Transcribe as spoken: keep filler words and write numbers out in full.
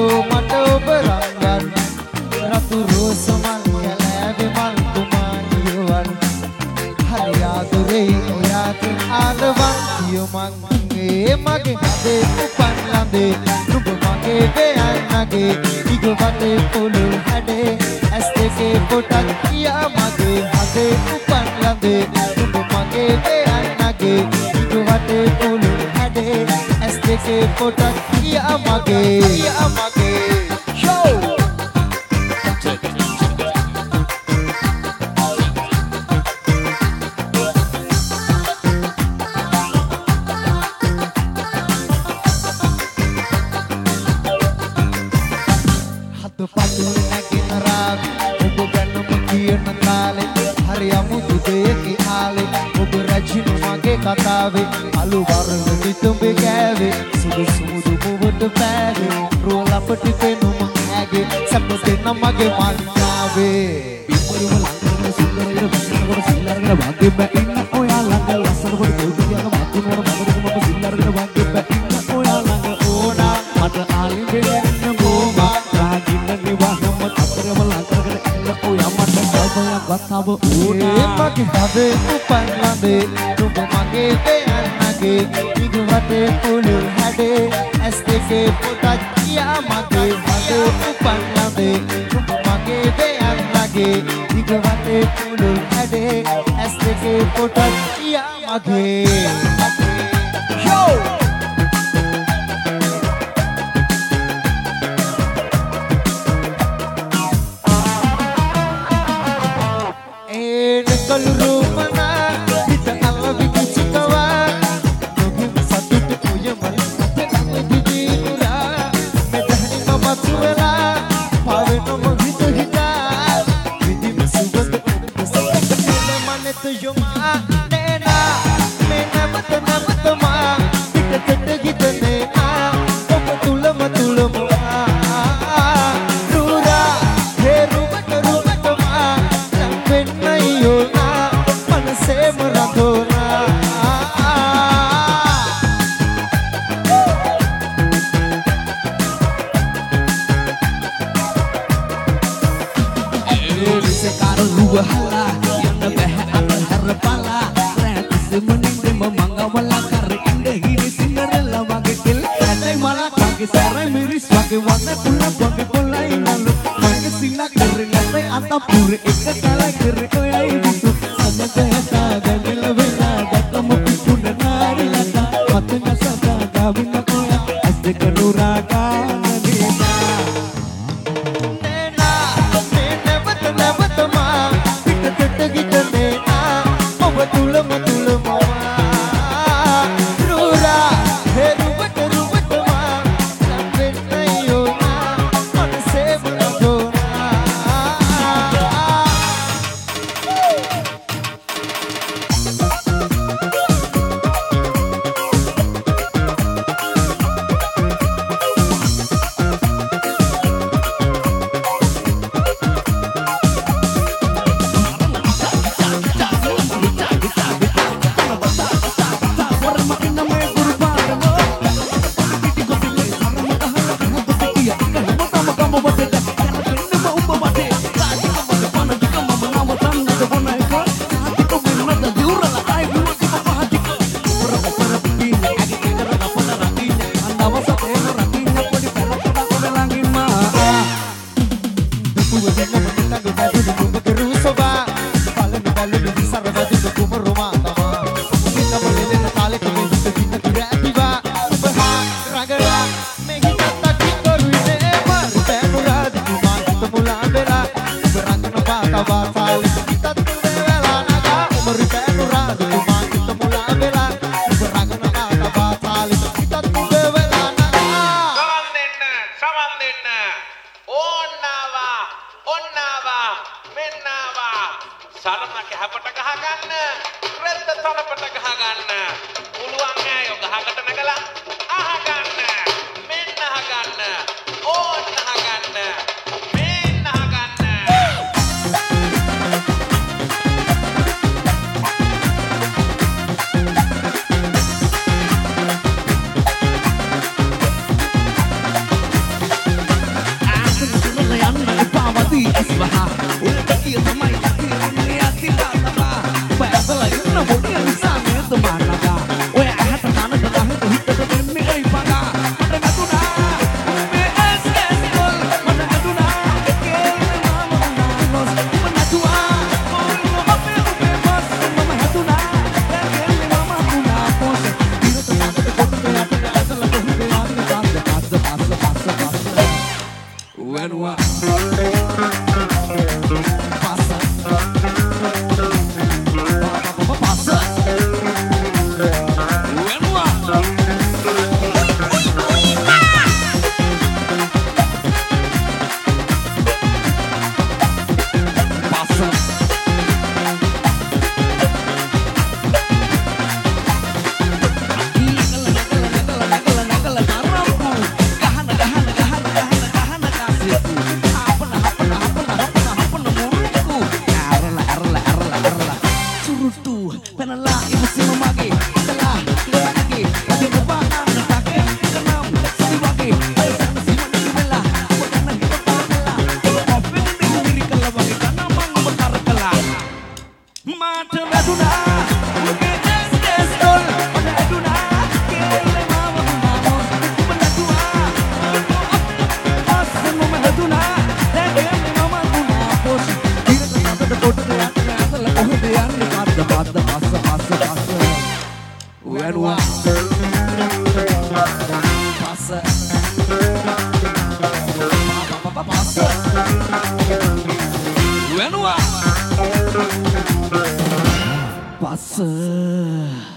මට ඔබ රංගන් රතු රෝස මල් කැලෑවේ මල් කුමාරියවල් හරි ආදරේ ඔයාට ආලවන් කියෝ මගේ මගේ හදේ උපන් ළඳේ නුඹ මගේ වෙයන්නගේ ඉග වටේ පොළොව හැඩේ ඇස් දෙකේ පොටක් කියා මගේ හදේ උපන් ළඳේ නුඹ මගේ වෙයන්නගේ ඉග වටේ පොළොව හැඩේ ඇස් දෙකේ පොටක් කියා මගේ කියා මගේ show කතාවේ අලු වරණ දිතුඹේ කෑවේ සුදු සුමුදු මුවට පෑවේ රෝල අපට පෙනුම ඇගේ සම්පතේ නමගේ මන්නාවේ ඉපරුව ළඟට සුන්දරයර බස්සනකොට සිල්ලරගෙන වගේ බෑ ඉන්න ඔයා ළඟ ලස්සනකොට දෙවියන්ගේ මතුනවර මගදක මම සිල්ලරගෙන වගේ බෑ ඉන්න ඔයා ළඟ ඕනා මට ආලි දෙන්න ගෝමා රාගින්න නිවාසම අතරම ළඟට ඉන්න ඔයා මට කල්පයක් වතාව ඕනා මගේ හදේ උපන් ළඳේ නුඹ මගේ වෙයන්නගේ ඉග වටේ පොළොව හැඩේ ඇස් දෙකේ පොටක් කියා මගේ හදේ උපන් ළඳේ නුඹ මගේ වෙයන්නගේ ඉග වටේ පොළොව හැඩේ ඇස් දෙකේ පොටක් කියා මගේ show A නකල් රූපනා Wah, udah kecil sama kecil ini hati kata bah. Bahasa lagi na bodi yang bisa itu mana kah? Weh, ah terkana terkana itu itu itu ini ay pada. Mana katu na? B S Kesol. Mana katu na? Kekil mama unanos. Mana tua? Oh, apa yang bebas? Mama katu na? Kekil mama unapos. Tiro terkana terkana terkana asal aku hilang di pasta pasta pasta pasta pasta. When what? When what? Passa. Passa. When what? Passa.